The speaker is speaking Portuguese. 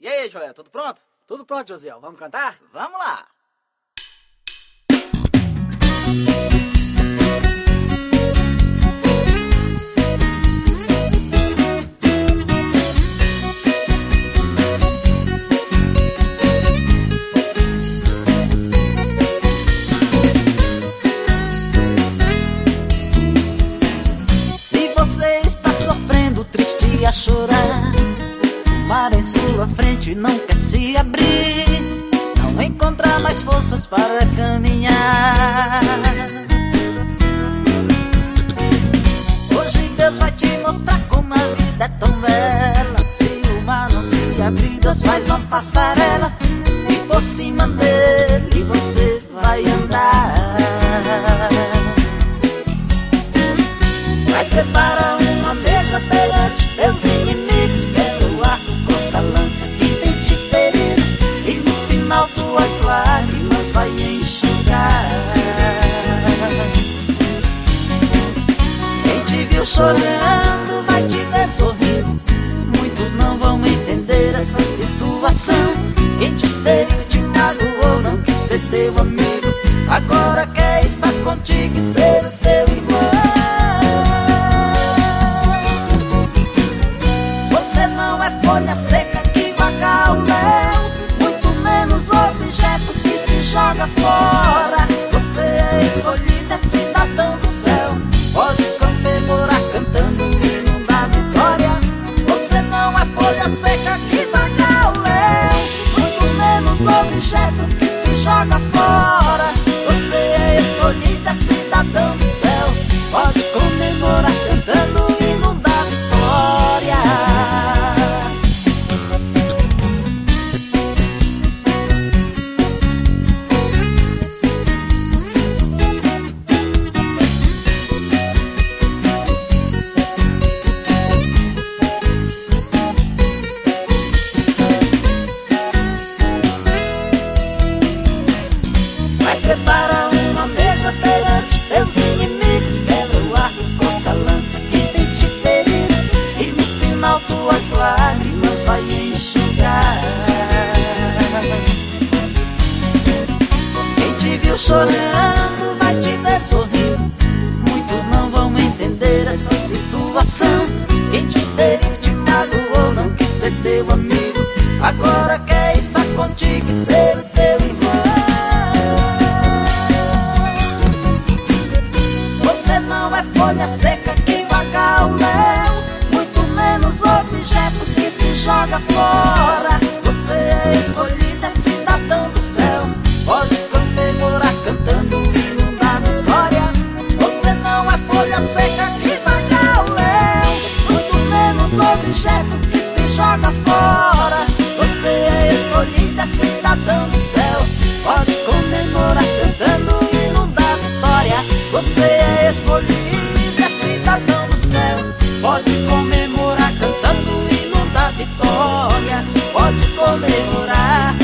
E aí, Joel, tudo pronto? Tudo pronto, Josiel. Vamos cantar? Vamos lá! Se você está sofrendo, triste a chorar, o mar em sua frente não quer se abrir, não encontra mais forças para caminhar. Hoje Deus vai te mostrar como a vida é tão bela. Se o mar não se abrir, Deus faz uma passarela e por cima dele você vai andar. Vai preparar uma mesa perante teus inimigos, quebra o arco, corta a lança que tem te ferido, e no final tuas lágrimas vai enxugar. Quem te viu chorando vai te ver sorrindo, muitos não vão entender essa situação. Quem te feriu, te magoou, não quis ser teu amigo, agora quer estar contigo e ser o teu irmão. Você não é folha seca que vaga ao léu, muito menos objeto que se joga fora. Você é escolhida, é cidadão do céu, pode comemorar cantando o hino da vitória. Você não é folha seca que vaga ao léu, muito menos objeto que se joga fora. Você é escolhida, é cidadão do céu, pode comemorar cantando o hino da vitória. Prepara uma mesa perante teus inimigos, quebra o arco, corta a lança que tem te ferido, e no final tuas lágrimas vai enxugar. Quem te viu chorando vai te ver sorrindo, muitos não vão entender essa situação. Quem te feriu, te magoou, não quis ser teu amigo, agora quer estar contigo e ser o teu irmão. Você não é folha seca que vaga ao léu, muito menos objeto que se joga fora. Você é escolhida, é cidadão do céu, pode comemorar cantando o hino da vitória. Você não é folha seca que vaga ao léu, muito menos objeto que se joga fora. Você é escolhida, é cidadão do céu, pode comemorar cantando o hino da vitória. Você é escolhida, é cidadão do céu, pode comemorar cantando o hino da vitória. Pode comemorar